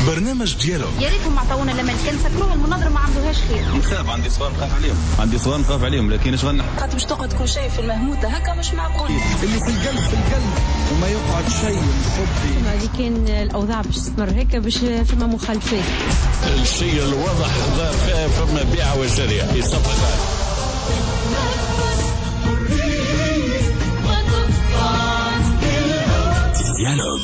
برنامج ديالوج. يا ريتهم عطونا لما كان سكروه المناظره ما عملوهاش خير. نخاف، عندي صغار نخاف عليهم لكن اش غنحكي خاطر باش تقعد كل شيء في المهموته هكا مش معقول. اللي في القلب وما يقعد شيء نخبي. هذه كان الاوضاع باش تستمر هكا باش فما مخالفات. الشيء الواضح ظهر فيها فما بيع وشراء في صفقات. ديالوج.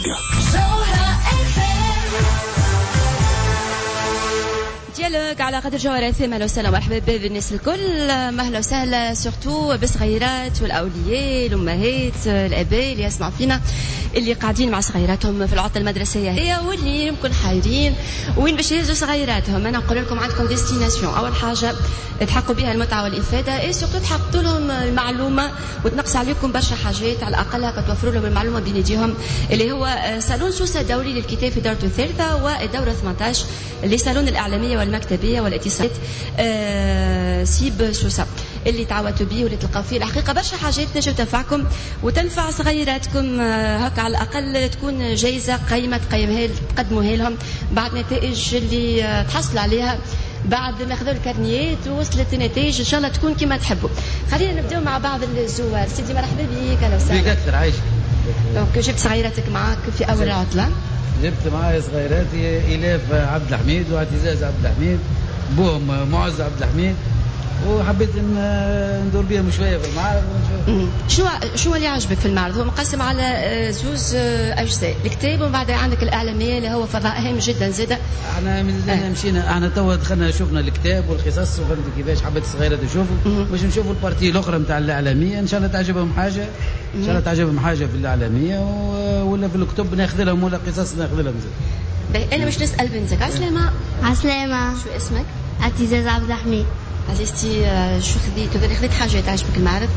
ديالوج على قدر جوهر FM. اهلا وسهلا ومرحبا بالناس الكل، اهلا وسهلا سورتو بالصغيرات والاولياء الامهات الاباء اللي يسمعوا فينا، اللي قاعدين مع صغيراتهم في العطله المدرسيه هي، واللي يمكن حايرين وين باش يهزوا صغيراتهم. انا نقول لكم عندكم ديستيناسيون، اول حاجه تحققوا بها المتعه والافاده، اي سورتو تحققوا لهم المعلومه وتنقص عليكم برشا حاجات، على الاقل هكا توفروا لهم المعلومه بين يديهم، اللي هو صالون سوسه الدولي للكتاب في دورته الثالثه، والدوره 18 لصالون الاعلاميه والمكتبيه والاتصالات سيب سوسه اللي تعودتوا به واللي تلقاو فيه الحقيقه برشا حاجات تنجم تنفعكم وتنفع صغيراتكم. هكا على الاقل تكون جايزه قيمه تقدموها لهم بعد النتائج اللي تحصلوا عليها بعد ما اخذوا الكارنيات ووصلت النتائج ان شاء الله تكون كما تحبوا. خلينا نبداو مع بعض الزوار. سيدي مرحبا بك. اهلا وسهلا بك اكثر. عايشه. دونك جبت صغيراتك معك في اول العطله؟ جبت معايا صغيراتي إلاف عبد الحميد واعتزاز عبد الحميد، بوهم معز عبد الحميد، وحبيت ندور بيهم شويه في المعرض. شو اللي عجبك في المعرض؟ هو مقسم على زوز اجزاء، الكتاب ومن بعد عندك الاعلاميه اللي هو فضاء هام جدا زاده. احنا مشينا، احنا توا دخلنا شفنا الكتاب والقصص وفهمت كيفاش حبيت الصغيرات يشوفوا، باش نشوفوا البارتي الاخرى نتاع الاعلاميه، ان شاء الله تعجبهم حاجه، ان شاء الله تعجبهم حاجه في الاعلاميه ولا في الكتب ناخذ لهم، ولا قصص ناخذ لهم زاد. انا باش نسال بنتك. عسلامه. عسلامه. شو اسمك؟ اعتزاز عبد الحميد. عزيزتي شو خذيت حاجه تعجبك المعرض؟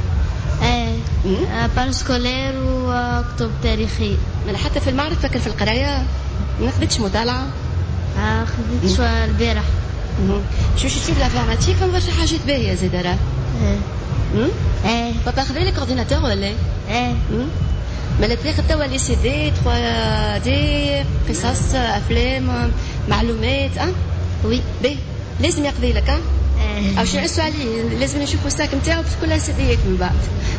بارسكولير وكتب تاريخيه. انا حتى في المعرض فكر في القرايه ما خذيتش مطالعه؟ خذيت شويه البارح. شو تشوف لافورماتيك فما برشا حاجات باهيه زاد راه. بابا خذا لك اورديناتور ولا؟ مالا تاخذ توا لي سي دي 3 دي قصص افلام معلومات. وي باهي لازم يقضي لك. أو شو عسوا عليه، لازم نشوفوا الساك نتاعو في كلها سيديات من بعد.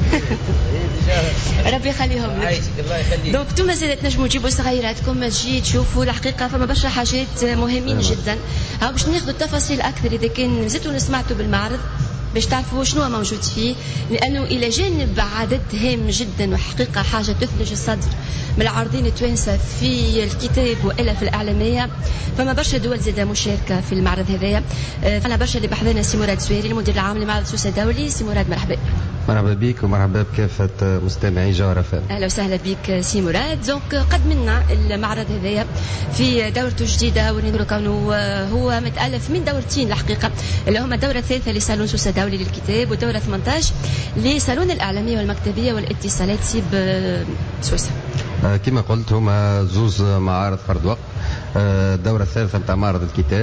ربي يخليهم لك. الله يخليك. دونك انتم زاد تنجموا تجيبوا صغيراتكم تجي تشوفوا الحقيقه فما برشا حاجات مهمين جدا. ها باش ناخذوا التفاصيل اكثر اذا كان زدتوا سمعتوا بالمعرض باش تعرفوا شنو موجود فيه، لانه الى جانب عدد هام جدا وحقيقه حاجه تثلج الصدر من العارضين التوانسه في الكتاب والا في الاعلاميه، فما برشا دول زاده مشاركه في المعرض هذايا. فانا برشا اللي بحذانا سي مراد زويري المدير العام لمعرض سوسه الدولي. سي مراد مرحبا. مرحبا بك ومرحبا بكافه مستمعي جوهر FM. اهلا وسهلا بك سي مراد. دونك قدمنا المعرض هذايا في دورته الجديده، ونقولوا كونه هو متالف من دورتين الحقيقه، اللي هما الدوره الثالثه لصالون سوسه الدولي للكتاب، والدوره 18 لصالون الاعلاميه والمكتبيه والاتصالات سيب سوسه. كما قلت هما زوز معارض فرد وقت، الدوره الثالثه نتاع معرض الكتاب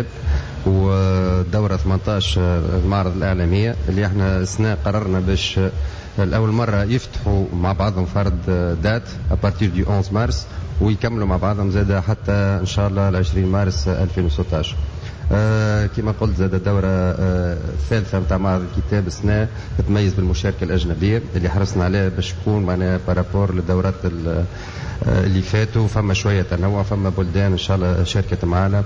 والدوره 18 المعرض الاعلاميه، اللي احنا السنه قررنا باش الاول مره يفتحوا مع بعضهم فرد دات ابارتير دو 11 مارس ويكملوا مع بعضهم زاد حتى ان شاء الله 20 مارس 2016. كما قلت زاد الدورة الثالثة نتاع معرض الكتاب السنة تتميز بالمشاركة الأجنبية اللي حرصنا عليها باش تكون معناها بارابور للدورات اللي فاتوا، فما شوية تنوع، فما بلدان إن شاء الله شاركت معنا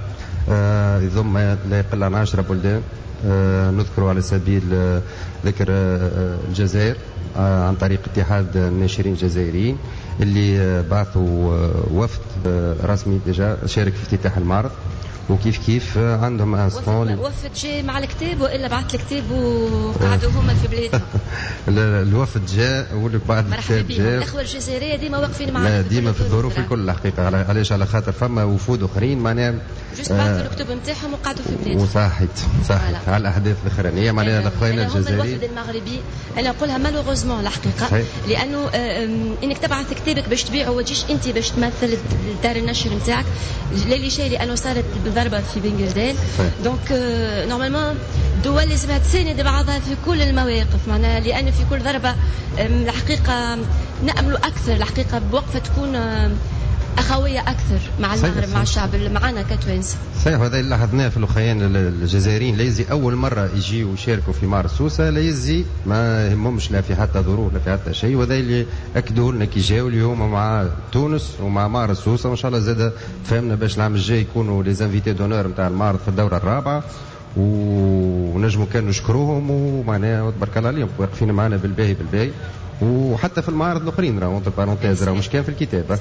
يضم لا يقل عن 10 بلدان. نذكر على سبيل ذكر الجزائر عن طريق اتحاد الناشرين الجزائريين اللي بعثوا وفد رسمي ديجا شارك في افتتاح المعرض، وكيف كيف عندهم انستون. وفد جاء مع الكتاب والا بعث الكتاب وقعدوا هما في بلادهم؟ الوفد جاء واللي بعد الكتاب جاء. الاخوه الجزائريه ديما واقفين معنا. لا ديما في الظروف الكل الحقيقه. علاش؟ على خاطر فما وفود اخرين معناها جوست بعثوا الكتب نتاعهم وقعدوا في بلادهم. وصحيت على الاحداث الاخرانيه معناها الاخوين الجزائريين. الوفد المغربي انا نقولها مالوغوزمون الحقيقه، لانه انك تبعث كتابك باش تبيعه وتجيش انت باش تمثل دار النشر نتاعك لا شيء، لانه صارت ضربة في بنغردان. دونك نورمالمون الدول لازمها تساند بعضها في كل المواقف معناها، لأن في كل ضربة الحقيقة نأمل أكثر الحقيقة بوقفة تكون اخويه اكثر مع المغرب مع الشعب معنا كتوانسه. صحيح، هذا اللي لاحظناه في الاخوين الجزائريين اللي يزي اول مره يجيوا ويشاركوا في معرض سوسه، لا يزي ما يهمهمش لا في حتى ظروف لا في حتى شيء، وهذا اللي اكدوا لنا كي جاوا اليوم مع تونس ومع معرض سوسه، وان شاء الله زاد فهمنا باش العام الجاي يكونوا لي زانفيتي دونور نتاع المعرض في الدوره الرابعه، ونجموا كانوا نشكروهم ومعناها تبارك الله عليهم واقفين معنا بالباهي بالباهي. وحتى في المعارض الاخرين راهو اونتر بارونتيز راهو مش كان في الكتاب،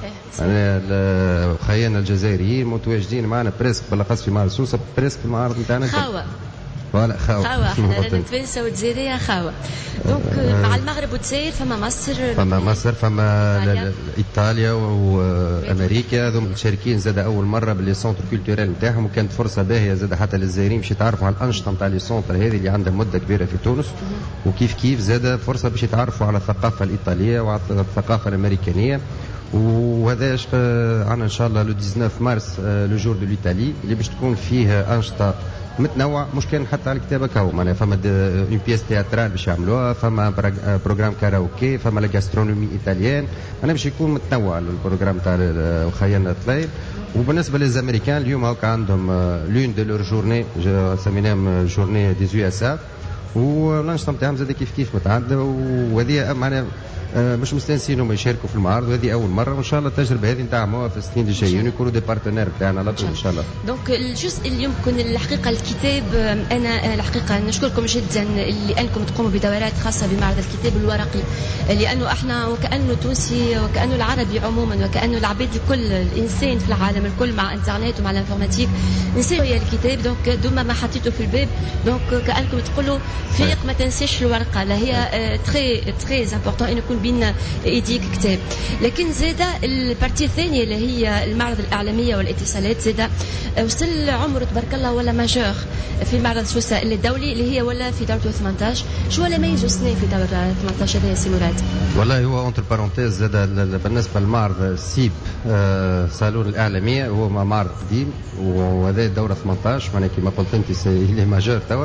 يعني خيانا الجزائريين متواجدين معنا بريسك بالاخص في معرض سوسه بريسك في المعارض نتاعنا خاوه فوالا خاوه احنا رانا توانسه والجزائريه خاوه. دونك مع المغرب والجزائر فما مصر فما ايطاليا وامريكا، هذوم مشاركين زاد اول مره باللي سونتر كولتوريل نتاعهم، وكانت فرصه باهيه زاد حتى للجزائريين باش يتعرفوا على الانشطه نتاع لي سونتر هذه اللي عندها مده كبيره في تونس، وكيف كيف زاد فرصه باش يتعرفوا على الثقافه الايطاليه وعلى الثقافه الامريكانيه. وهذا عندنا ان شاء الله لو 19 مارس لو جور دو ليتالي اللي باش تكون فيه انشطه متنوع، مش كان حتى على الكتابه كاو معناها فما اون بيس تياترال باش يعملوها، فما بروجرام كاراوكي، فما لا غاسترونومي ايطاليان، انا باش يكون متنوع البروجرام تاع خيالنا الطليب. وبالنسبه للامريكان اليوم هاكا عندهم لون دو لور جورني سميناهم جورني دي يو اس اف، والانشطه نتاعهم زاد كيف كيف متعدده، وهذه معناها مش مستانسين هم يشاركوا في المعارض، وهذه اول مره، وان شاء الله التجربه هذه ندعموها في السنين اللي جايين يكونوا دي بارتنير بتاعنا على طول ان شاء الله. دونك الجزء اللي يمكن الحقيقه الكتاب، انا الحقيقه نشكركم جدا لانكم تقوموا بدورات خاصه بمعرض الكتاب الورقي، لانه احنا وكانه تونسي وكانه العربي عموما وكانه العباد الكل الانسان في العالم الكل مع انترنت ومع الانفورماتيك نسيوا هي الكتاب، دونك دوما ما حطيته في الباب، دونك كانكم تقولوا فيق ما تنسيش الورقه، لا هي تري تري امبورطون انه يكون بين ايديك كتاب. لكن زاده البارتي الثانيه اللي هي المعرض الاعلاميه والاتصالات، زاده وصل عمره تبارك الله ولا ماجور في معرض سوسه الدولي اللي هي ولا في دورته 18. شو ولا ميزو سنين في دوره 18 هذا يا سي مراد؟ والله هو اونتر بارونتيز زاده بالنسبه للمعرض سيب صالون الاعلاميه هو معرض قديم، وهذا الدوره 18 معناها كما قلت انت سي ماجور توا.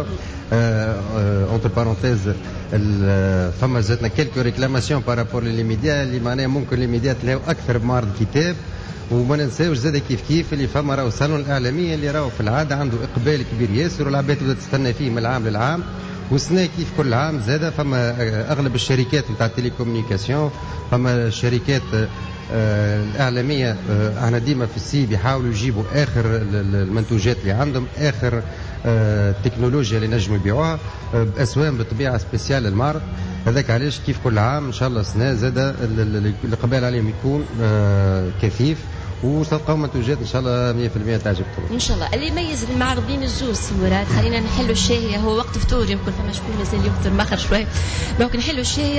اونتر بارونتيز فما زادنا كيلكو ريكلاماسيون بارابور لي ميديا اللي معناها ممكن لي ميديا تلاقوا اكثر بمعرض الكتاب، وما ننساوش زاد كيف كيف اللي فما راهو الصالون الاعلاميه اللي راهو في العاده عنده اقبال كبير ياسر، والعباد تبدا تستنى فيه من العام للعام، والسنه كيف كل عام زاد فما اغلب الشركات نتاع التليكومونيكاسيون، فما الشركات الاعلاميه احنا ديما في السيب يحاولوا يجيبوا اخر المنتوجات اللي عندهم، اخر التكنولوجيا اللي نجموا يبيعوها باسوام بطبيعه سبيسيال للمعرض. هذاك علاش كيف كل عام ان شاء الله السنه زاد الاقبال عليهم يكون كثيف، وتلقاو منتوجات ان شاء الله 100% تعجبكم ان شاء الله. اللي يميز المعرض بين الزوز مراد، خلينا نحلوا الشاهيه، هو وقت فطور يمكن فما شكون مازال يفطر ماخر شويه، دونك نحلوا الشاهيه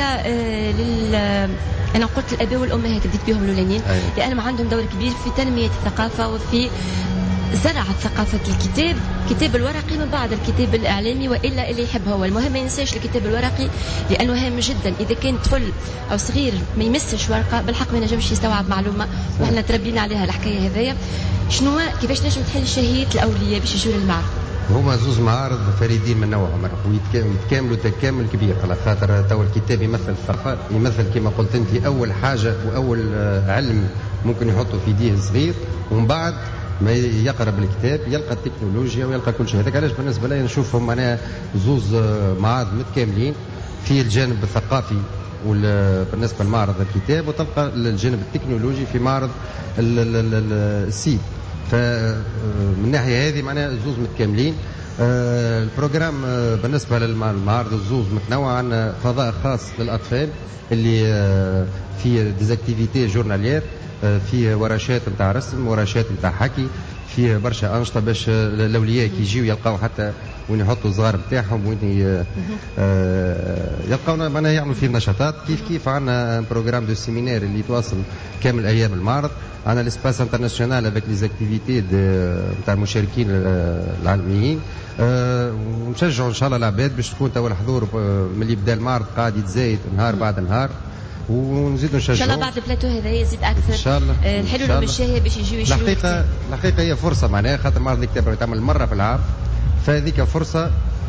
انا قلت الاباء والامهات بديت بهم الاولانيين، لانهم عندهم دور كبير في تنميه الثقافه وفي زرع ثقافة الكتاب، كتاب الورقي من بعد الكتاب الإعلامي، وإلا اللي يحب هو المهم ما ينساش الكتاب الورقي لأنه هام جدا. إذا كان طفل أو صغير ما يمسش ورقة بالحق ما ينجمش يستوعب معلومة، وإحنا تربينا عليها الحكاية هذيا. شنو كيفاش نجم تحل شهية الأولياء باش يجوا للمعرض؟ هما زوز معارض فريدين من نوعهم ويتكاملوا تكامل كبير، على خاطر توا الكتاب يمثل الثقافة، يمثل كما قلت أنت أول حاجة وأول علم ممكن يحطوا في يديه الصغير، ومن بعد ما يقرب الكتاب يلقى التكنولوجيا ويلقى كل شيء. هذاك علاش بالنسبه لي نشوفهم معناها زوز معارض متكاملين في الجانب الثقافي بالنسبه لمعرض الكتاب، وتلقى الجانب التكنولوجي في معرض السيب. فمن الناحيه هذه معناها زوز متكاملين. البروجرام بالنسبه للمعارض الزوز متنوع، عندنا فضاء خاص للاطفال اللي في ديزاكتيفيتي جورناليير، فيه ورشات نتاع رسم، ورشات نتاع حكي، فيه برشا انشطه باش الاولياء كي يجيو يلقاو حتى وين يحطوا الصغار نتاعهم، وين يلقاونا معناها يعملوا فيه نشاطات. كيف عندنا بروجرام دو سيمينار اللي يتواصل كامل ايام المعرض، عندنا ليسباس انترناسيونال افيك لي زاكتيفيتي نتاع المشاركين العالميين. ونشجعوا ان شاء الله العباد باش تكون توا الحضور ملي يبدا المعرض قاعد يتزايد نهار بعد نهار، ونزيدوا نشجعوا ان شاء الله بعد البلاتو هذا يزيد اكثر ان شاء الله. نحلوا لهم الشاهيه باش يجيو يشروا. الحقيقه هي فرصه معناها، خاطر معرض الكتاب يتعمل مره في العام، فهذيك فرصه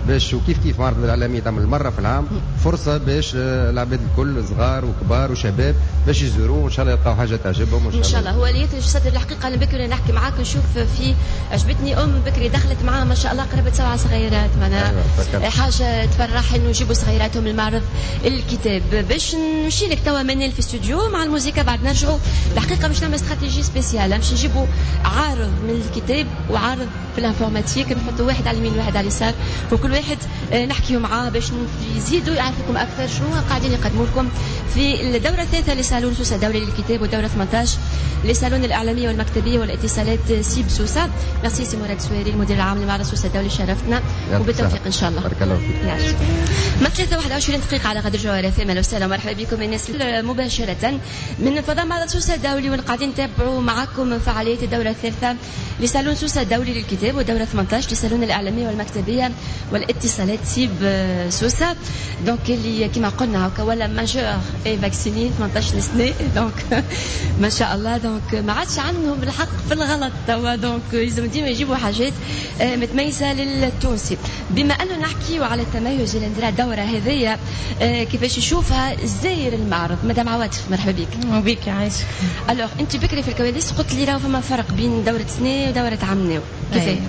باش وكيف كيف معرض الإعلامية تعمل مرة في العام فرصة باش العباد الكل صغار وكبار وشباب باش يزوروه وإن شاء الله يلقاو حاجة تعجبهم إن شاء الله. هو اللي يتصدر الحقيقة أنا بكري نحكي معاك نشوف في عجبتني بكري دخلت معاها ما شاء الله قربت 7 صغيرات معناها حاجة تفرح إنه يجيبوا صغيراتهم المعرض الكتاب. باش نمشي لك توا منال في استوديو مع الموسيقى بعد نرجعوا الحقيقة باش نعمل استراتيجي سبيسيال باش نجيبوا عارض من الكتاب وعارض في الانفورماتيك نحطوا واحد على اليمين وواحد على اليسار وكل واحد نحكيوا معاه باش يزيدوا يعرفوكم أكثر شنو قاعدين يقدموا لكم في الدورة الثالثة لصالون سوسة الدولي للكتاب والدورة 18 لصالون الإعلامية والمكتبية والاتصالات سيب سوسة. ميرسي سي مراد سويري المدير العام لمعرض سوسة الدولي شرفتنا وبالتوفيق إن شاء الله. بارك الله فيك. ما 23 دقيقة على غدر جوهر FM. أهلا وسهلا ومرحبا بكم الناس مباشرة من فضاء معرض سوسة الدولي وقاعدين نتابعوا معكم فعالية الدورة الثالثة لصالون سوسة الدولي للكتاب والدورة 18 لصالون الإعلامية والمكتبية والاتصالات سيب سوسة. دونك اللي كما قلنا ولا ماجور اي فاكسيني 18 سنة دونك ما شاء الله دونك ما عادش عندهم الحق في الغلط توا دونك لازم ديما يجيبوا حاجات متميزة للتونسي. بما أنه نحكي على التميز اللي ندير الدورة هذه كيفاش يشوفها الزاير المعرض مدام عواطف مرحبا بك. بك عايش. الوغ انت بكري في الكواليس قلت لي راه فما فرق بين دورة سنة ودورة عمناو كيفاش؟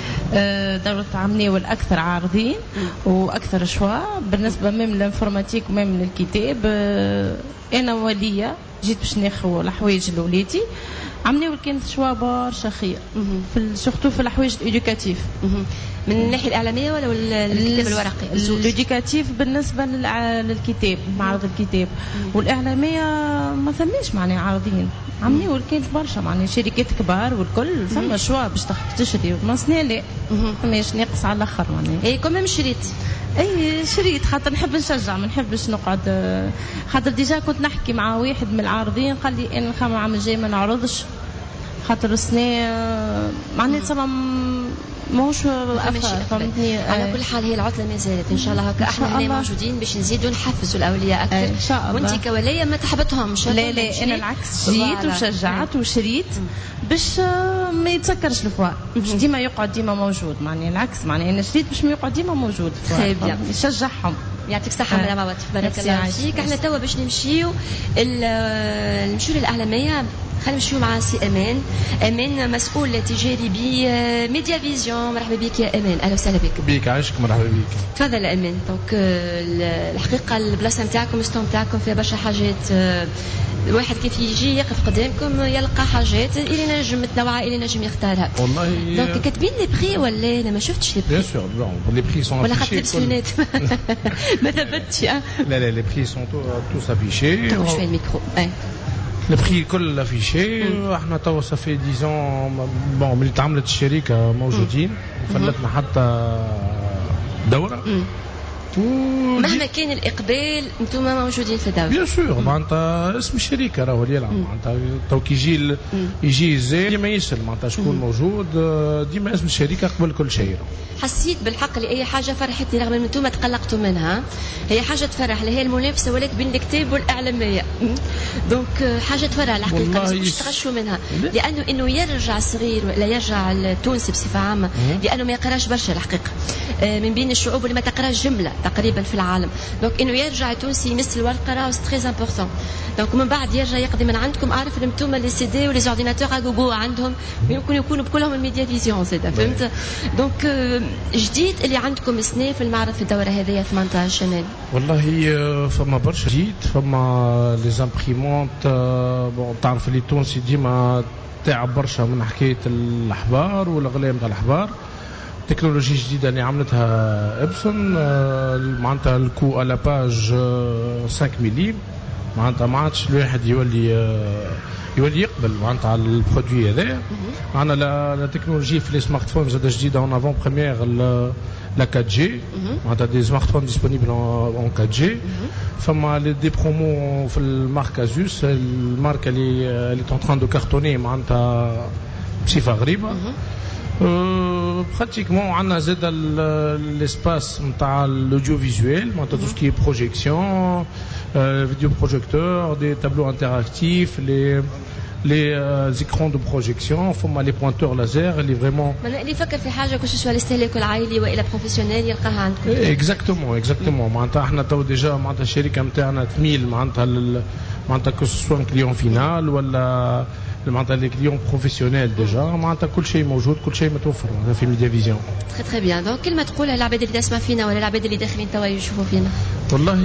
دورة عمناو الأكثر عارضين وأكثر شواء بالنسبة ميم للانفورماتيك وميم للكتاب. أنا ولية جيت باش ناخذ الحوايج لوليدي عمناو كانت شواء برشا خير سورتو في الحوايج الإدوكاتيف من الناحية الإعلامية ولا الكتاب الورقي؟ الإدوكاتيف بالنسبة للكتاب معرض الكتاب والإعلامية ما ثماش معناها عارضين عمناو كانت برشا معناها شركات كبار والكل ثم شواء باش تشتري ما سنة لا ماش ناقص على الآخر معناها. إيه كم شريت؟ اي شريت خاطر نحب نشجع ما نحبش نقعد خاطر ديجا كنت نحكي مع واحد من العارضين قال لي انا الخام العام الجاي ما نعرضش خاطر السنه معناتها تصمم موش فهمتني. على كل حال هي العطله ما زالت ان شاء الله هكا احنا اللي موجودين باش نزيدوا نحفزوا الاولياء اكثر ان شاء الله. وانت كوليه ما تحبطهمش؟ لا انا العكس جيت وشجعت وشريت باش ما يتسكرش الفوار باش ديما يقعد ديما موجود معناها العكس معناها انا شريت باش ما يقعد ديما موجود يشجعهم. يعطيك الصحة مدام عواطف بارك الله فيك. احنا توا باش نمشيو للإعلامية خلينا نمشيو مع سي امان مسؤول تجاري بميديا فيزيون. مرحبا بك يا امان. اهلا وسهلا بك. بك عايشك مرحبا بك. تفضل امان. دونك الحقيقه البلاصه نتاعكم ستون نتاعكم فيها برشا حاجات الواحد كيف يجي يقف قدامكم يلقى حاجات اللي نجم متنوعه اللي نجم يختارها والله. دونك كاتبين لي بري ولا انا ما شفتش لي بري؟ بيان سور لي بري سون ولا خدت سلونات ما ثبتش. لا لي بري سون توس افيشي. طيب شويه الميكرو. لي بري كل افيشي. احنا توا صافي 10 بون ملي تعملت الشركه موجودين فلتنا حتى دوره مهما كان الإقبال أنتم موجودين في الدولة. بيان سور معناتها اسم الشركة راهو اللي يلعب معناتها تو كي يجي الزاير ديما يسأل معناتها شكون موجود ديما اسم الشركة قبل كل شيء. حسيت بالحق اللي أي حاجة فرحتني رغم أن أنتم تقلقتوا منها هي حاجة تفرح اللي هي المنافسة ولات بين الكتاب والإعلامية دونك حاجة تفرح الحقيقة مش تغشوا منها لأنه إنه يرجع صغير ولا يرجع التونسي بصفة عامة لأنه ما يقراش برشا الحقيقة من بين الشعوب اللي ما تقراش جملة تقريبا في العالم دونك إنه يرجع التونسي يمس الورقة راهو تري امبورطون دونك من بعد يرجع يقضي من عندكم أعرف إن أنتم لي سي دي ولي اورديناتور أجوجو عندهم يمكن يكونوا بكلهم الميديا فيزيون زادا فهمت دونك جديد اللي عندكم سنة في المعرض في الدورة هذه 18 شمال. والله فما برشا جديد فما لي زامبريمونت بون تعرف اللي التونسي ديما تعب برشا من حكاية الأحبار والأغلام تاع الأحبار. تكنولوجيا جديدة اللي عملتها إبسون معناتها الكو على باج 5 مليم معناتها ما عادش الواحد يولي يقبل معناتها على البرودوي هذا. معنا لا تكنولوجيا في لي سمارت فون زاد جديدة اون افون بريمير لا 4G معناتها دي سمارت فون ديسپونيبل اون 4G. فما دي برومو في الماركة زوس الماركة اللي تونتران دو كارتوني معناتها بصفة غريبة. براتيكمون عندنا زاد ليسباس نتاع الاوديو فيزوال معناتها تو سكي بروجيكسيون فيديو بروجيكتور دي تابلو انتراكتيف لي لي زيكرون دو بروجيكسيون، فما لي بوينتور لازير اللي فريمون اللي يفكر في حاجه كو سوا الاستهلاك العائلي والى بروفيسيونيل يلقاها عندكم. اكزاكتومون معناتها احنا تو ديجا معناتها الشركه نتاعنا تميل معناتها كو سوا كليون فينال ولا معناتها لي كليون بروفيسيونيل ديجا، معناتها كل شيء موجود، كل شيء متوفر في ميديا فيزيون. تري بيان. دونك كلمه تقولها للعباد اللي تسمع فينا ولا العباد اللي داخلين توا يشوفوا فينا؟ والله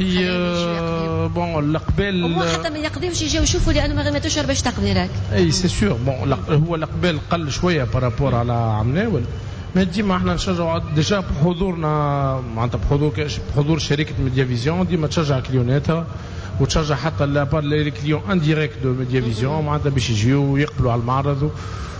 بون القبال حتى ما يقضيوش يجيو يشوفوا لانه ما غيمتوش باش تقضي راك. اي سي سور. بون هو القبال قل شويه بارابور على عمناول، ما ديما احنا نشجعوا ديجا بحضورنا معناتها بحضور شركه ميديا فيزيون، ديما تشجع كليوناتها وتشجع حتى لابار لي كليون انديريكت دو ميديا فيزيون معناتها باش يجيو ويقبلوا على المعرض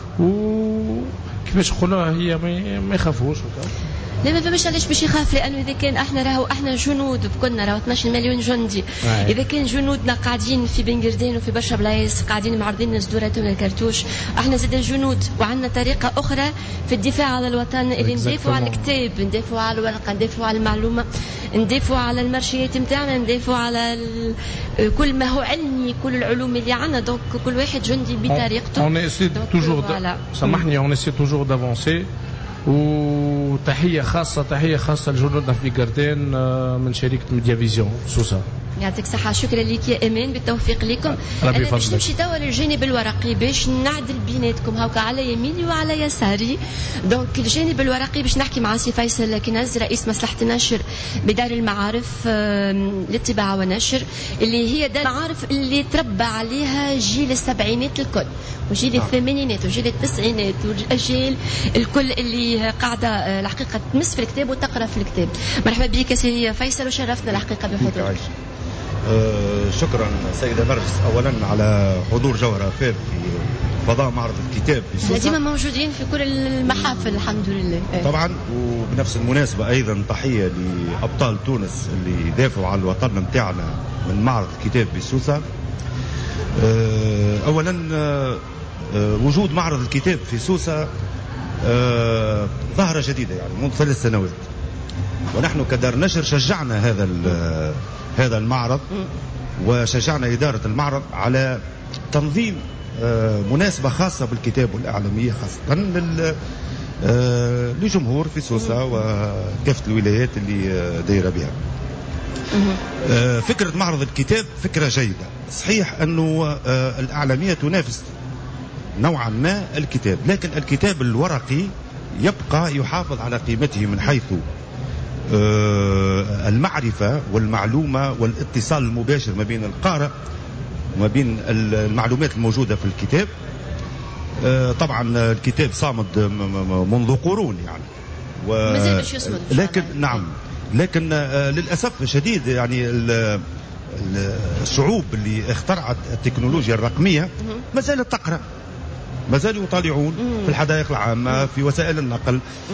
وكيفاش نقولوها هي ما يخافوش. لا ما فهمش علاش باش يخاف، لانه اذا كان احنا جنود كنا راهو 12 مليون جندي، اذا كان جنودنا قاعدين في بنجردين وفي برشا بلايص قاعدين معرضين صدوراتهم الكرتوش، احنا زاد جنود وعندنا طريقه اخرى في الدفاع على الوطن، اللي ندافعوا على الكتاب، ندافعوا على الورقه، ندافعوا على المعلومه، ندافعوا على المارشيات نتاعنا، ندافعوا على كل ما هو علمي، كل العلوم اللي عندنا. دونك كل واحد جندي بطريقته. سامحني اون اسي توجور دافونسي. وتحية خاصة لجنودنا في بيغاردين من شركة ميديا فيزيون سوسة. يعطيك الصحة. شكرا لك يا امان، بالتوفيق لكم. أنا باش نمشي توا للجانب الورقي باش نعدل بيناتكم هاكا على يميني وعلى يساري. دونك الجانب الورقي باش نحكي مع سي فيصل كنز رئيس مصلحة النشر بدار المعارف للطباعة والنشر، اللي هي دار المعارف اللي تربى عليها جيل السبعينات الكل وجيل الثمانينات وجيل التسعينات والأجيال الكل اللي قاعدة الحقيقة تمس في الكتاب وتقرأ في الكتاب. مرحبا بك سي فيصل وشرفنا الحقيقة بحضورك. شكرا سيدة نرجس أولا على حضور جوهرة فاب في فضاء معرض الكتاب في سوسة. ديما موجودين في كل المحافل الحمد لله. طبعا. وبنفس المناسبة أيضا تحية لأبطال تونس اللي دافعوا على الوطن متاعنا من معرض الكتاب في سوسة. أولا وجود معرض الكتاب في سوسة ظاهرة جديدة يعني منذ 3 سنوات، ونحن كدار نشر شجعنا هذا المعرض وشجعنا إدارة المعرض على تنظيم مناسبة خاصة بالكتاب والإعلامية خاصة لجمهور في سوسة وكافة الولايات اللي دايرة بها. فكرة معرض الكتاب فكرة جيدة. صحيح أنه الإعلامية تنافس نوعا ما الكتاب، لكن الكتاب الورقي يبقى يحافظ على قيمته من حيث المعرفة والمعلومة والاتصال المباشر ما بين القارئ وما بين المعلومات الموجودة في الكتاب. طبعا الكتاب صامد منذ قرون يعني مازال باش يصمد لكن نعم، لكن للأسف الشديد يعني الشعوب اللي اخترعت التكنولوجيا الرقمية ما زالت تقرأ، ما زالوا يطالعون في الحدائق العامة في وسائل النقل.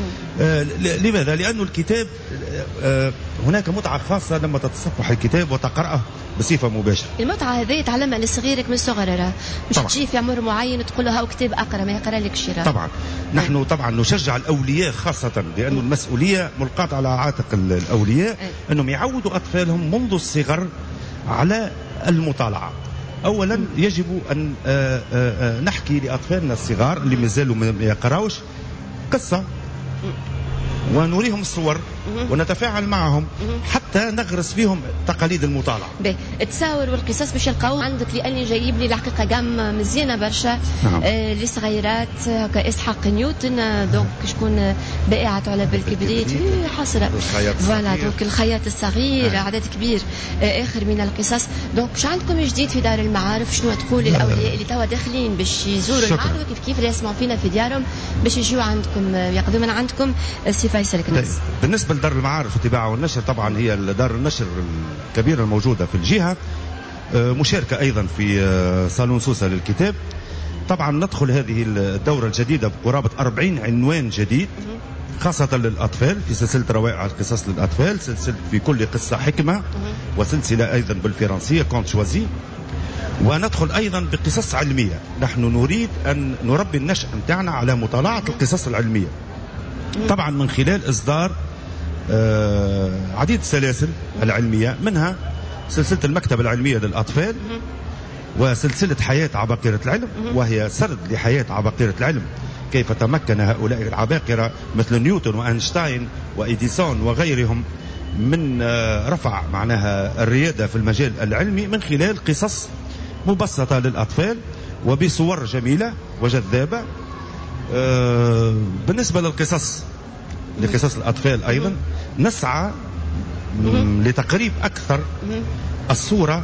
لماذا؟ لأن الكتاب هناك متعة خاصة لما تتصفح الكتاب وتقرأه بصفة مباشرة. المتعة هذه تعلمها لصغيرك من صغرها، مش تجي في عمر معين تقول له هاو كتاب أقرأ ما يقرأ لك شيء. طبعا نحن طبعا نشجع الأولياء خاصة، لأن المسؤولية ملقاة على عاتق الأولياء أنهم يعودوا أطفالهم منذ الصغر على المطالعة. أولا يجب أن نحكي لأطفالنا الصغار اللي مازالوا ما يقرأوش قصة ونريهم الصور ونتفاعل معهم حتى نغرس فيهم تقاليد المطالعة. التصاور والقصص باش يلقاو عندك، لاني جايب لي الحقيقه قام مزيانه برشا. للصغيرات هكا اسحاق نيوتن، دونك شكون بائعة علب الكبريت حسرة فوالا، دونك الخياط الصغير، عدد كبير اخر من القصص. دونك واش عندكم جديد في دار المعارف؟ شنو تقول للاولياء اللي توا داخلين باش يزوروا المعرض كيف اللي يسمعوا فينا في ديارهم باش يجوا عندكم ياخذوا من عندكم سي فيصل كنز؟ بالنسبة لدار المعارف الطباعة والنشر، طبعا هي دار النشر الكبيرة الموجودة في الجهة، مشاركة أيضا في صالون سوسة للكتاب. طبعا ندخل هذه الدورة الجديدة بقرابة 40 عنوان جديد خاصة للأطفال في سلسلة روائع القصص للأطفال، سلسلة في كل قصة حكمة، وسلسلة أيضا بالفرنسية كونت شوازي. وندخل أيضا بقصص علمية. نحن نريد أن نربي النشأ متاعنا على مطالعة القصص العلمية، طبعا من خلال إصدار عديد السلاسل العلمية، منها سلسلة المكتبة العلمية للأطفال، وسلسلة حياة عباقرة العلم، وهي سرد لحياة عباقرة العلم، كيف تمكن هؤلاء العباقرة مثل نيوتن وأينشتاين وإديسون وغيرهم من رفع معناها الريادة في المجال العلمي من خلال قصص مبسطة للأطفال وبصور جميلة وجذابة. بالنسبة لقصص الأطفال أيضا نسعى لتقريب أكثر الصورة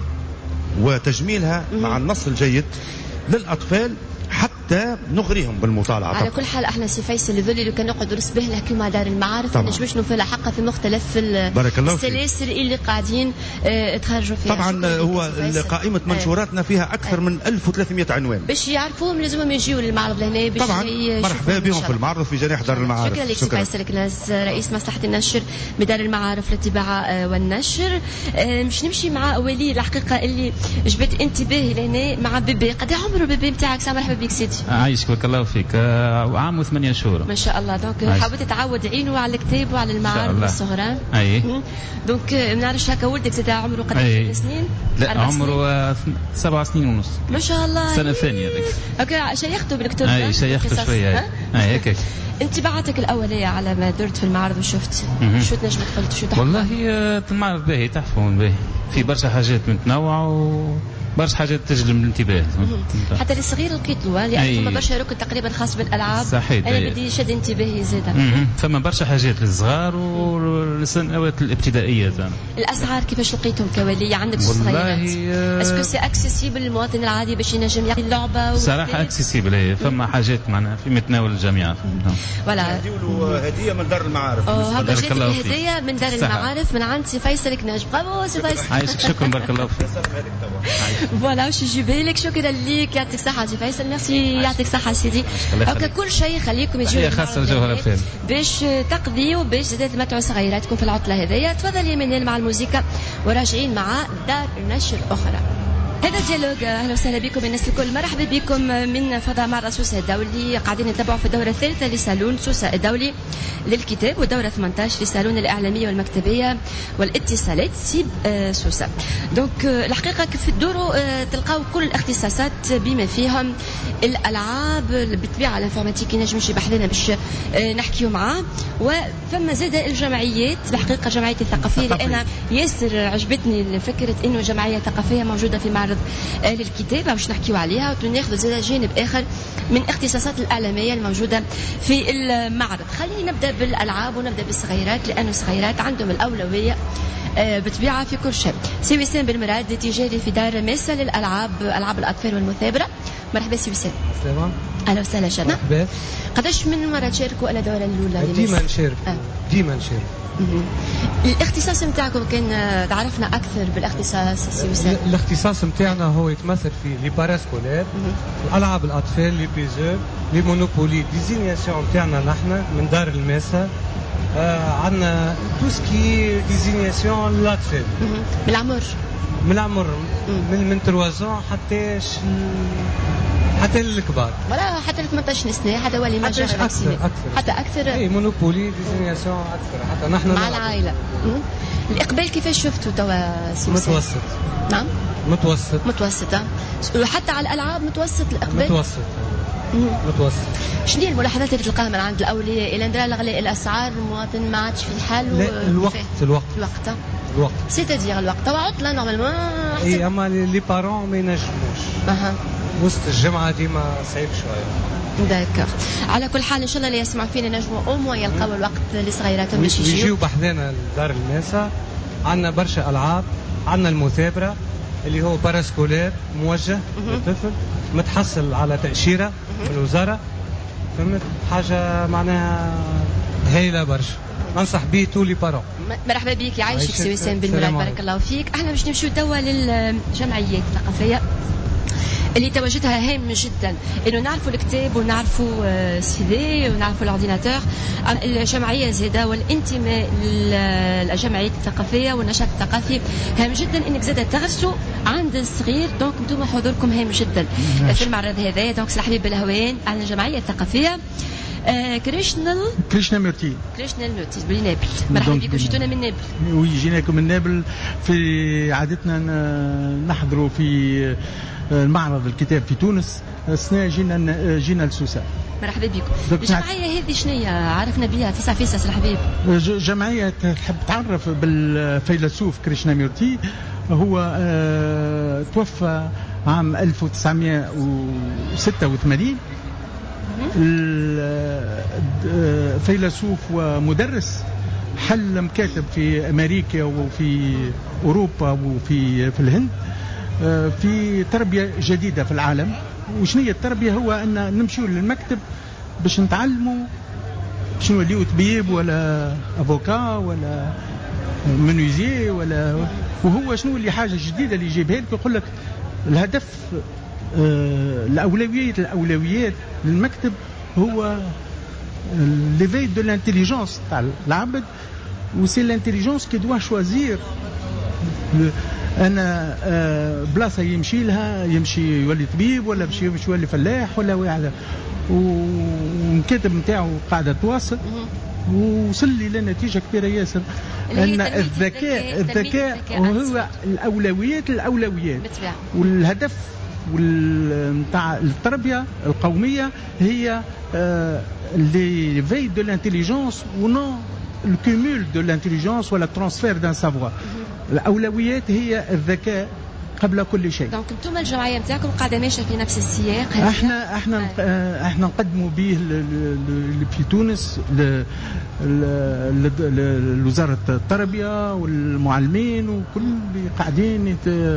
وتجميلها مع النص الجيد للأطفال حتى نغريهم بالمطالعة. على كل حال احنا سي فيصل الذلي لو كان نقعدوا نسبه لك مع دار المعارف ما نجمش نوفلها حقها في مختلف السلاسل اللي قاعدين تخرجوا فيها. طبعا هو قائمة منشوراتنا فيها أكثر من 1300 عنوان. باش يعرفوهم لازمهم يجيوا للمعرض لهنا باش طبعا مرحبا بهم في المعرض في جناح دار المعارف. شكرا لك سي فيصل كناس رئيس مصلحة النشر بدار المعارف للطباعة والنشر. مش نمشي مع ولي الحقيقة اللي جبت انتباهي لهنا مع بيبي. قد عمره بيبي نتاعك؟ سامح مرحبا بك سيدي. عايشك بارك الله فيك. عام و8 شهور ما شاء الله. دونك حاولت تعود عينه على الكتاب وعلى المعارف الصغران. اي دونك ما نعرفش هكا ولدك زاد عمره قد سنين؟ لا عمره 7 سنين ونص ما شاء الله. سنة ثانية ذيك. اوكي شيخته بالكتب. اي شيخته شوية. اي هيك. انطباعاتك الأولية على ما درت في المعرض وشفت شو تنجم تقول شو تحكي؟ والله المعرض باهي تحفون باهي في برشا حاجات متنوعة برشا حاجات تجلب الانتباه. حتى الصغير لقيت له لأن فما برشا ركن تقريبا خاص بالألعاب. صحيح. أنا بدي شد انتباهي زادا. فما برشا حاجات للصغار والسنوات الابتدائية زادا. الأسعار كيفاش لقيتهم كولية عندك صغيرات؟ اسكو سي اكسيسيبل للمواطن العادي باش ينجم يعطي اللعبة؟ صراحة اكسيسيبل. فما حاجات معنا في متناول الجميع. ولا هدية من دار المعارف. هكا جاتك هدية من دار المعارف من عند سي فيصل كناج. برافو سي فيصل. عايشك شكرا بارك الله فيك. فوالا واش يجيبها لك. شكرا ليك يعطيك الصحة سي فيصل. ميرسي يعطيك الصحة سيدي. هكا كل شيء خليكم يجيو خاصة الجوهرة فين باش تقضيوا باش زاد تمتعوا صغيراتكم في العطلة هذيا. تفضل يا منال مع الموسيقى وراجعين مع دار نشر أخرى. هذا ديالوج. اهلا وسهلا بكم الناس الكل. مرحبا بكم من فضاء معرض سوسة الدولي. قاعدين نتابعوا في الدورة الثالثة لصالون سوسة الدولي للكتاب والدورة 18 لصالون الإعلامية والمكتبية والاتصالات سيب سوسة. دونك الحقيقة كيف تدوروا تلقاو كل الاختصاصات بما فيهم الألعاب بالطبيعة الانفورماتيكي نجم نجي بحذنا باش نحكيو معاه. وفما زاد الجمعيات الحقيقة جمعية الثقافية اللي أنا ياسر عجبتني فكرة إنه جمعية ثقافية موجودة في معرض للكتاب باش نحكيو عليها وناخذ زاد جانب آخر من اختصاصات الإعلامية الموجودة في المعرض. خلينا نبدأ بالألعاب ونبدأ بالصغيرات لأنه الصغيرات عندهم الأولوية بطبيعة في كل شيء. سي وسام بالمراد تجاري في دار ميسا للألعاب ألعاب الأطفال والمثابرة. مرحبا سي وسام. أهلا وسهلا شنا. قداش من مرة تشاركوا على الدورة الأولى؟ ديما نشارك. ديما نشارك. الاختصاص نتاعكم كان تعرفنا اكثر بالاختصاص سي وسام. الاختصاص نتاعنا هو يتمثل في لي باراسكولير، العاب الاطفال، لي بيزور، لي مونوبولي. ديزينياسيون نتاعنا نحن من دار الماسة. عندنا تو سكي ديزينياسيون للاطفال من العمر من 3 حتى للكبار. ولا حتى ل 18 سنه حتى ولي ما جاش حتى اكثر. اي مونوبولي ديزينياسيون اكثر حتى نحن مع العائله. الاقبال كيفاش شفتوا توا سي وسام؟ متوسط. نعم متوسط. وحتى على الالعاب متوسط الاقبال. متوسط. شنو هي الملاحظات اللي تلقاها من عند الاولياء الى ندرى غلاء الاسعار المواطن ما عادش في حال الوقت سيتادير الوقت وعطله نورمالمون. اي اما لي بارون ما ينجموش. وسط الجمعه ديما صعيب شويه. داكور. على كل حال ان شاء الله اللي يسمعوا فينا نجموا او موان يلقاو الوقت لصغيراتهم باش يجيو بحذانا لدار الماسة. عندنا برشا العاب. عندنا المثابره اللي هو باراسكولير موجه للطفل متحصل على تأشيرة من الوزارة. فهمت حاجة معناها هايلة برشا. ننصح به تولي بارون. مرحبا بك يعيشك سي وسام بالمراد بارك الله فيك. احنا باش نمشيو توا للجمعيات الثقافية اللي تواجدها هام جدا انه نعرفوا الكتاب ونعرفوا السي ونعرفوا الاورديناتور. الجمعيه زاده والانتماء للجمعيات الثقافيه والنشاط الثقافي هام جدا انك زاده تغرسوا عند الصغير. دونك انتم حضوركم هام جدا في المعرض هذا. دونك الحبيب الهوان على الجمعيه الثقافيه كريشنا مورتي بنابل. مرحبا بكم. جيتونا من نابل؟ وي جيناكم من نابل. في عادتنا نحضروا في المعرض الكتاب في تونس السنة جينا لسوسة. مرحبا بكم. الجمعية هذه شنية عرفنا بها فيسع فيسع الحبيب؟ جمعية تحب تعرف بالفيلسوف كريشنامورتي. هو توفى عام 1986. فيلسوف ومدرس، حل مكاتب في أمريكا وفي أوروبا وفي الهند في تربية جديدة في العالم. وشنية التربية؟ هو أن نمشيو للمكتب باش نتعلموا شنو اللي طبيب ولا أفوكا ولا منوزي ولا، وهو شنو اللي حاجة جديدة اللي يجيبها لك يقول لك الهدف الأولويات للمكتب هو l'éveil de l'intelligence تاع العبد، وسي l'intelligence qui doit choisir. أنا بلاصة يمشي لها، يمشي يولي طبيب ولا يمشي يولي فلاح ولا واحد، والكاتب نتاعو قاعدة تواصل ووصل لي لنتيجة كبيرة ياسر. أن الذكاء هو الأولويات والهدف نتاع التربية القومية هي l'éveil de l'intelligence ou non le cumul de l'intelligence ولا transfert d'un savoir. الأولويات هي الذكاء قبل كل شيء. دونك انتم الجمعيه نتاعكم قاعده ماشيه في نفس السياق. احنا نقدموا به في تونس لوزاره التربيه والمعلمين وكل اللي قاعدين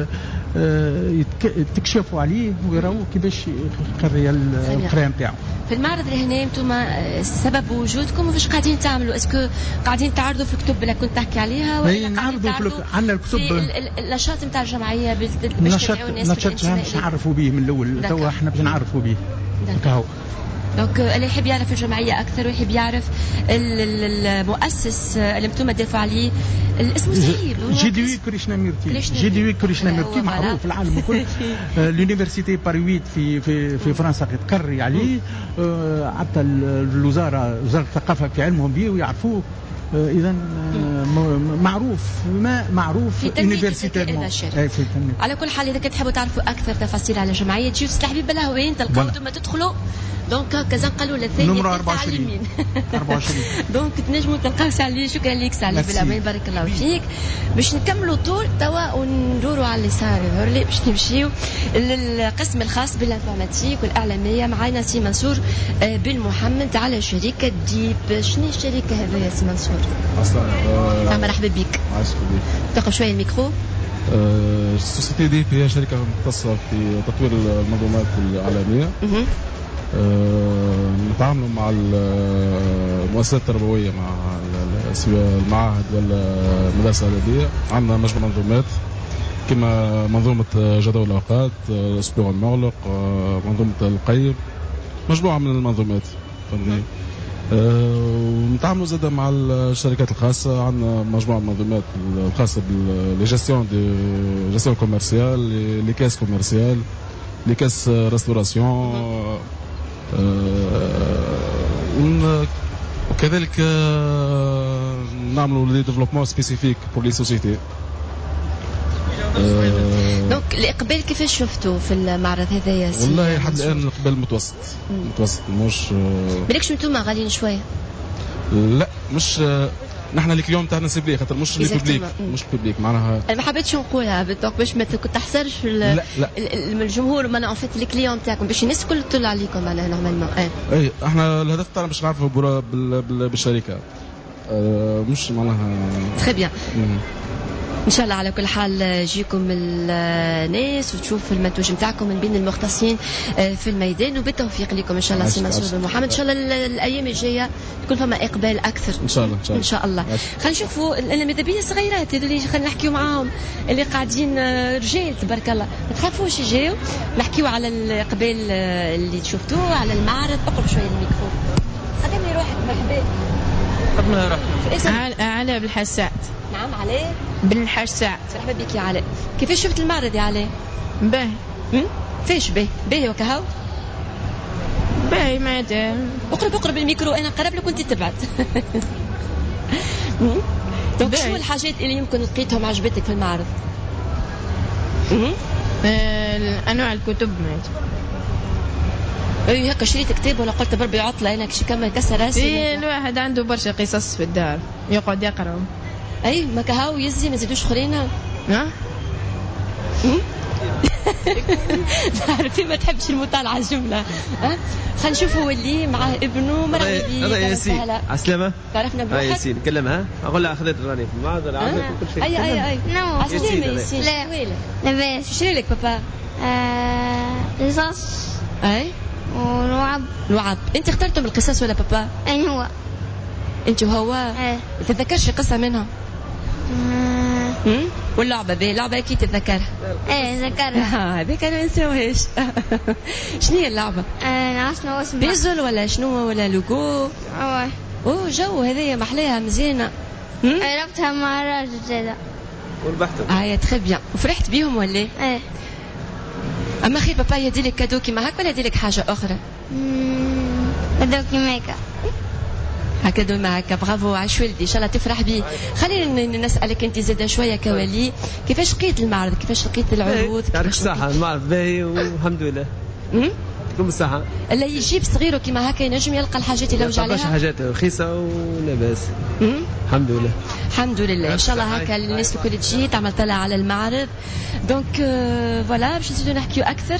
يتكشفوا عليه ويراو كيفاش القرايه نتاعو. في المعرض اللي هنا انتم سبب وجودكم وفاش قاعدين تعملوا؟ اسكو قاعدين تعرضوا في الكتب اللي كنت تحكي عليها ولا نعرضوا عندنا الكتب النشاط نتاع الجمعيه باش تدعوا الناس بالانتماء؟ باش نعرفوا به من الاول، توا احنا باش نعرفوا به هكا. دونك اللي يحب يعرف الجمعيه اكثر ويحب يعرف المؤسس اللي انتم تدافعوا عليه، الاسم صعيب، جي دي وي كريشنامورتي معروف في العالم الكل. لونيفرسيتي باري 8 في فرنسا تقري عليه، حتى الوزاره وزاره الثقافه في علمهم به ويعرفوه. اذا معروف يونيفرسيتيرمون. على كل حال اذا كنت تحبوا تعرفوا اكثر تفاصيل على الجمعيه تجيو تسلح بي بالهوين تلقاو ثم تدخلوا دونك كذا قالوا للثاني نمرة 24 دونك تنجموا تلقاو سالي. شكرا لك سالي بالامين، بارك الله فيك. باش نكملوا طول توا وندوروا على اليسار هورلي باش نمشيو للقسم الخاص بالانفورماتيك والاعلاميه. معنا سي منصور بن محمد على شركه ديب. شنو الشركه هذه يا سي منصور؟ اصلا مرحبا بك. تقرب شويه الميكرو. السوسيتي ديب هي شركه مختصه في تطوير المنظومات الاعلاميه. نتعاملوا مع المؤسسات التربويه، مع المعاهد والمدارس الادبيه. عندنا مجموعه منظومات كما منظومه جدول الاوقات، الاسبوع المغلق، منظومه القيم، مجموعه من المنظومات. ونتعاملوا زاده مع الشركات الخاصه. عندنا مجموعه من المنظومات الخاصه بالجيستيون كوميرسيال، لي كاس كوميرسيال، لي كاس ريستوراسيون. وكذلك نعملوا لي ديفلوبمون سبيسيفيك بور لي سوسيتي. دونك الاقبال كيفاش شفتوا في المعرض هذا يا سي؟ والله لحد الان الاقبال متوسط مش بالكش انتم غاليين شويه؟ لا مش نحن الكليون تاعنا سيبلي خاطر مش الببليك معناها. انا ما حبيتش نقولها بالضبط باش ما تحسرش في الجمهور. ما انا ان فيت الكليون تاعكم باش الناس الكل تطلع عليكم معناها نورمالمون. اي احنا الهدف تاعنا باش نعرفوا بالشركه مش معناها. تري بيان. ان شاء الله على كل حال يجيكم الناس وتشوف المنتوج نتاعكم من بين المختصين في الميدان، وبالتوفيق لكم ان شاء الله سي منصور بن محمد. ان شاء الله الايام الجايه تكون فما اقبال اكثر ان شاء الله. خلينا نشوفوا ماذا بيا صغيرات اللي خلينا نحكيو معاهم اللي قاعدين رجال تبارك الله، ما تخافوش يجيو نحكيو على الاقبال اللي شفتوه على المعرض. اقرب شويه الميكرو، قدمي روحك. مرحبا. قدمي روحك. علاء بالحسات. نعم علاء بالحسات. مرحبا بك يا علاء. كيفاش شفت المعرض يا علاء؟ باهي. فاش باهي وكهو؟ باهي ما يدير. اقرب الميكرو، انا قرب لك وانت تبعد. دونك شو الحاجات اللي يمكن لقيتهم عجبتك في المعرض؟ انواع الكتب مات. اي هكا شريت كتاب ولا قلت بربي عطله انا كشي كمل كسر راسي؟ الواحد عنده برشا قصص في الدار يقعد يقرأ. اي ما كهاو يزي ما زيدوش اخرين. ها تعرفي ما تحبش المطالعه الجمله. ها خلينا نشوف هو اللي مع ابنه مرحبا بك. هذا ياسين عسلامه. تعرفنا بروحك؟ ياسين كلمها اقول لها اخذت راني في المعرض عملت كل شيء. اي عسلامه ياسين. لاباس. شو شري لك بابا؟ قصص. اي ولعب. انت اخترتم القصص ولا بابا؟ اين هو؟ انت وهو؟ ما تتذكرش قصه منها؟ واللعبه ذي لعبه اكيد تتذكرها. ذكرها. هذيك انا ما نساوهاش. شنو هي اللعبه؟ شنو اسمها؟ بيزل ولا شنو ولا لوجو؟ اوه جو هذيا محلاها مزيانه. عرفتها مع الراجل زاده وربحتهم. تخي بيان. وفرحت بيهم ولا؟ ايه. اما خي بابا يديلك كادو كيما هكا ولا يديلك حاجه اخرى؟ كادو كيما هكا. هكذا معك. برافو عاش ولدي ان شاء الله تفرح بيه. خلينا نسالك انت زاده شويه كوالي، كيفاش لقيت المعرض؟ كيفاش لقيت العروض؟ تعرف الصحه المعرض باهي والحمد لله. تكون بالصحه. اللي يجيب صغيره كيما هكا ينجم يلقى الحاجات اللي وجه عليها. برشا حاجات رخيصه ولاباس. الحمد لله. الحمد لله ان شاء الله هكا الناس الكل تجي تعمل طلع على المعرض. دونك فوالا باش نزيدو نحكيو اكثر.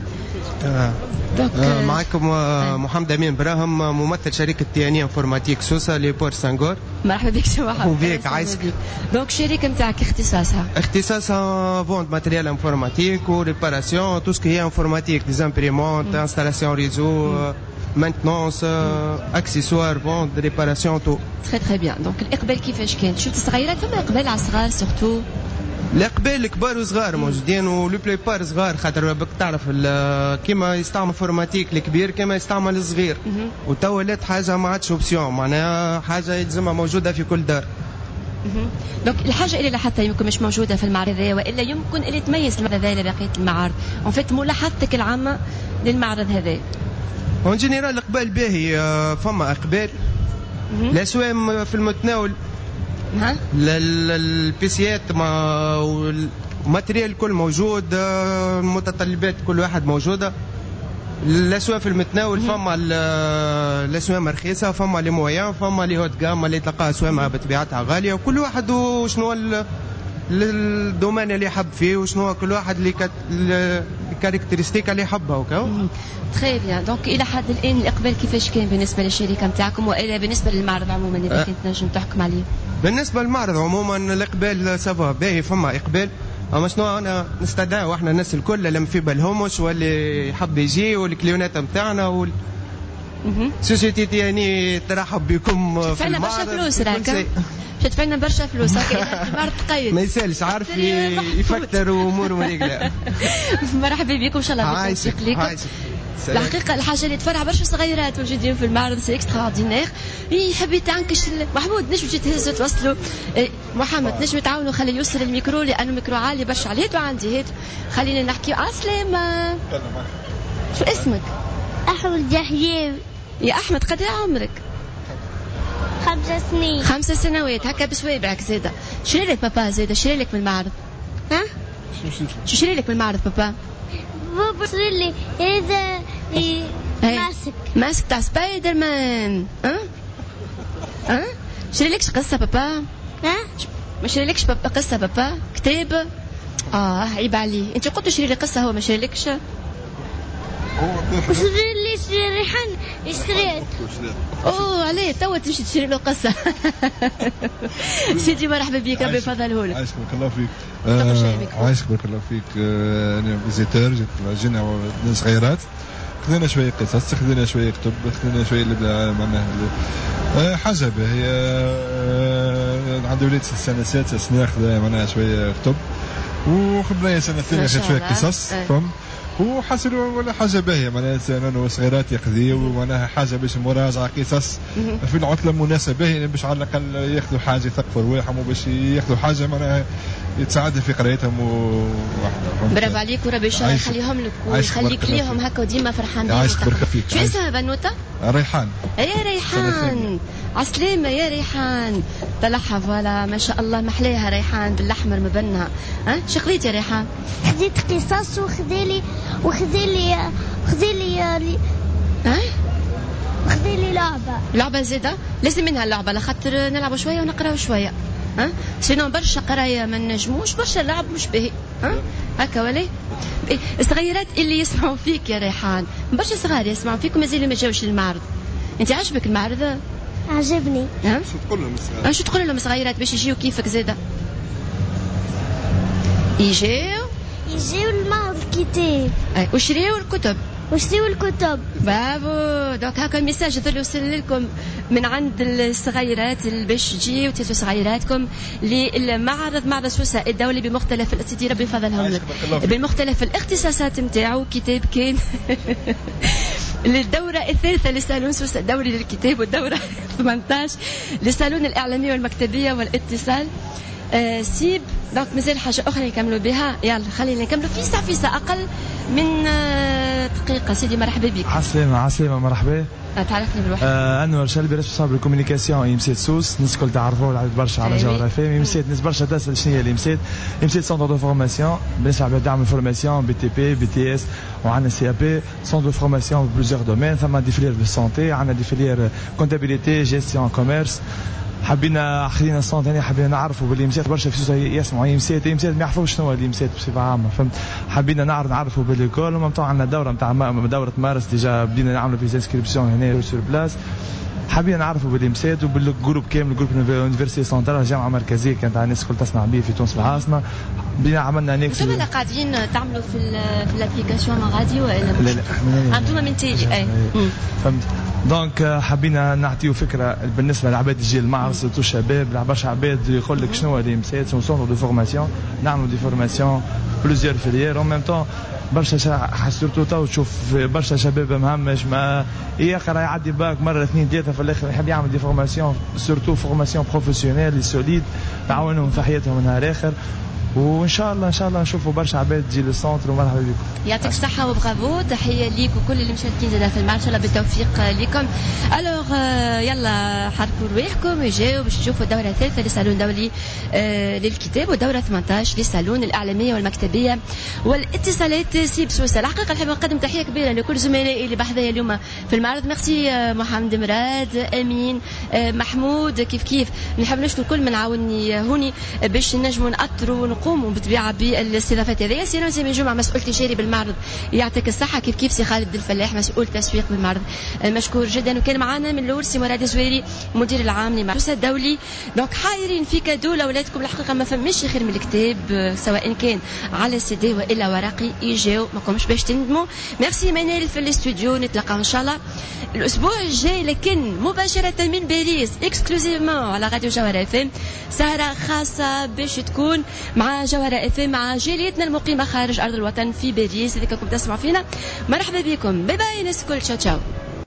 معكم محمد امين براهم ممثل شركه تياني انفورماتيك سوسه لبور سانغور. مرحبا بك سواحه. وبيك عايزك. دونك الشركه نتاعك اختصاصها فوند ماتريال انفورماتيك وريباراسيون تو سكي انفورماتيك دي امبريمونت انستالاسيون ريزو مانتنونس اكسسوار فوند ريباراسيون تو. تري بيان. دونك الاقبال كيفاش كان؟ شفت الصغيرات فما اقبال على الصغار سورتو؟ القبال كبار وصغار موجودين ولو بلاي بار صغار خاطر بك تعرف كيما يستعمل انفورماتيك الكبير كيما يستعمل الصغير. وتوا ولات حاجه ما عادش اوبسيون معناها حاجه يلزمها موجوده في كل دار. دونك الحاجه اللي حتى يمكن مش موجوده في المعرض هذا والا يمكن اللي تميز المعرض هذا لبقيه المعارض ان فيت ملاحظتك العامه للمعرض هذا؟ اون جينيرال القبال باهي. فما اقبال الاسواق في المتناول. البيسيات والماتريال كل موجود. المتطلبات كل واحد موجوده. الاسواق في المتناول. فما الاسواق رخيصه فما لي مويان فما لي هوت جام اللي تلقاها اسواق بطبيعتها غاليه وكل واحد وشنو الدومين اللي يحب فيه وشنو كل واحد اللي الكاركترستيك اللي يحبها وكاو. تري بيان. دونك الى حد الان الاقبال كيفاش كان بالنسبه للشركه نتاعكم والا بالنسبه للمعرض عموما اذا كنت نجم تحكم عليه؟ بالنسبه للمعرض عموما الاقبال سافا باهي فما اقبال. اما شنو انا نستدعي واحنا الناس الكل اللي في بالهمش واللي يحب يجي والكليونات نتاعنا سوسيتي تياني ترحب بكم في المعرض. برشا فلوس راك تدفعنا برشا فلوس هكا المعرض تقيد ما يسالش عارف يفكر واموره مريقله. مرحبا بكم ان شاء الله بالتوفيق ليكم. الحقيقه الحاجه اللي تفرح برشا صغيرات موجودين في المعرض سي اكسترا اوردينير. حبيت عنكش محمود نجم تجي تهزوا توصلوا. محمد نجم تعاونوا خلي يوصل الميكرو لانه الميكرو عالي برشا على هاتوا عندي هاتوا خلينا نحكي. عسلامة. شو اسمك؟ احمد يحيى. يا احمد قد ايه عمرك؟ 5 سنين. 5 سنوات هكا بسوابعك زاده. شري لك بابا زاده شري لك من المعرض؟ شو شري لك من المعرض بابا؟ بابا شري لي هذا ماسك تاع سبايدر مان. شري لكش قصه بابا؟ ما شري لكش قصه بابا؟ كتاب؟ عيب عليه. انت قلت شري لي قصه هو ما شري لكش؟ شري لي ريحان اشتريت. عليه توا تمشي تشري له قصه. سيدي مرحبا بك ربي يفضله لك. عايشك بارك الله فيك. عايشك بارك الله فيك. انا فيزيتور جينا صغيرات خذينا شويه قصص خذينا شويه كتب خذينا شويه معناها حاجه باهيه. عندي وليد 6 سنوات خذا معناها شويه كتب وخذنا سنتين شويه قصص فهم وحصلوا ولا حاجه باهيه معناها انا صغيرات يقضيوا معناها حاجه باش مراجعه قصص في العطله مناسبه باش على الاقل ياخذوا حاجه يثقفوا رواحهم وباش ياخذوا حاجه معناها يتساعدوا في قرايتهم برافو عليك وربي يشرح يخليهم لك ويخليك ليهم هكا وديما فرحان بيهم. شو اسمها بنوته؟ ريحان. يا ريحان عسلامة يا ريحان طلعها فوالا ما شاء الله محلاها ريحان بالاحمر مبنها. ها شو خذيت يا ريحان؟ خذيت قصص وخذيلي لعبة زيادة لازم منها اللعبة لخاطر نلعبوا شوية ونقراو شوية. ها سينو برشا قرايه ما نجموش برشا لعب مش باهي. هكا ولا الصغيرات اللي يسمعوا فيك يا ريحان برشا صغار يسمعوا فيك ومازال ما جاوش للمعرض. انت عجبك المعرض؟ عجبني. شو تقول لهم الصغيرات؟ شو تقول لهم الصغيرات باش يجيو كيفك زاده؟ يجيو المعرض الكتاب وشريوا الكتب برافو. دوك هاكا الميساج اللي يوصل لكم من عند الصغيرات اللي باش تجي وتجيو صغيراتكم للمعرض معرض سوسة الدولي بمختلف سيدي ربي يفضلهم لك بمختلف الاختصاصات نتاعو. كتاب كان للدورة الثالثة لصالون سوسة الدولي للكتاب والدورة 18 لصالون الإعلامية والمكتبية والاتصال. سيب دونك مازال حاجة أخرى نكملوا بها. يلا خلينا نكملوا في ساعة أقل من دقيقة. سيدي مرحبا بك. عسلامة مرحبا. تعرفني بالوحدة. أنور شلبي ريسبونسابل الكوميونيكاسيون يمسيت سوس. الناس الكل تعرفوا العدد برشا على جوهرة فام. يمسيت ناس برشا تسأل شنو هي اللي يمسيت سونتر دو فورماسيون بالنسبة على دعم الفورماسيون بي تي بي بي تي اس وعندنا سي بي سونتر دو فورماسيون بلوزيغ دومين. ثم دي فيليير بالسونتي عندنا دي فيليير كونتابيليتي جيستيون كوميرس. حبينا خلينا الصوت ثاني حبينا نعرفوا باللي مسات برشا في سوسة يسمعوا يمسات ما يعرفوش شنو اللي يمسات بصفة عامة. فهمت حبينا نعرفوا باللي كل ومن طبعا عندنا دورة نتاع دورة مارس ديجا بدينا نعملوا في انسكريبسيون هنا سور بلاس. حبينا نعرفوا بالامسات وبالجروب كامل جروب يونيفرسيتي سنترال الجامعه المركزيه كانت الناس الكل تسمع به في تونس العاصمه. بدينا عملنا نيكس. انتم قاعدين تعملوا في الابليكاسيون غادي ولا لا انتم من تيلي اي فهمت. دونك حبينا نعطيو فكره بالنسبه للعباد تجي المعرض سيرتو الشباب برشا عباد يقول لك شنو هذه امسات سونتر دو فورماسيون نعملوا دي فورماسيون بلوزيور فيليير اون ميم طون برشا سيرتو تو تشوف برشا شباب مهمش ما يقرا يعدي باك مره اثنين ثلاثه في الاخر يحب يعمل دي فورماسيون سيرتو فورماسيون بروفيسيونيل سوليد تعاونهم في حياتهم من نهار اخر. وان شاء الله نشوفوا برشا عباد تجي للسونتر ومرحبا بكم. يعطيك الصحه وبرافو. تحيه ليك وكل اللي مشاركين زاد في المعرض ان شاء الله بالتوفيق لكم. الوغ يلا حركوا رواحكم وجاوا باش تشوفوا الدوره الثالثه للصالون الدولي للكتاب والدوره 18 للصالون الاعلاميه والمكتبيه والاتصالات سيب سوسه. الحقيقه نحب نقدم تحيه كبيره لكل زملائي اللي بحذايا اليوم في المعرض. ميرسي محمد مراد امين محمود كيف نحب نشكر كل من عاوني هوني باش نجموا نأطروا ونقوموا بالطبيعه بالاستضافات هذه. سينا زي جمعه مسؤول تجاري بالمعرض يعطيك الصحه كيف سي خالد الفلاح مسؤول تسويق بالمعرض مشكور جدا. وكان معنا من الاول سي مراد زويري مدير العام لمعرض الدولي. دونك حايرين في كادو لاولادكم الحقيقه ما فماش خير من الكتاب سواء كان على سي دي والا ورقي يجيو ما قومش باش تندموا. ميرسي منال في الاستوديو نتلاقاو ان شاء الله الاسبوع الجاي لكن مباشره من باريس اكسكلوزيفمون على راديو جوهرة اف ام سهره خاصه باش تكون مع جوهرة اف ام مع جاليتنا المقيمه خارج ارض الوطن في باريس. اذا كنتم تسمعوا فينا مرحبا بكم. باي باي ناس كل تشاو.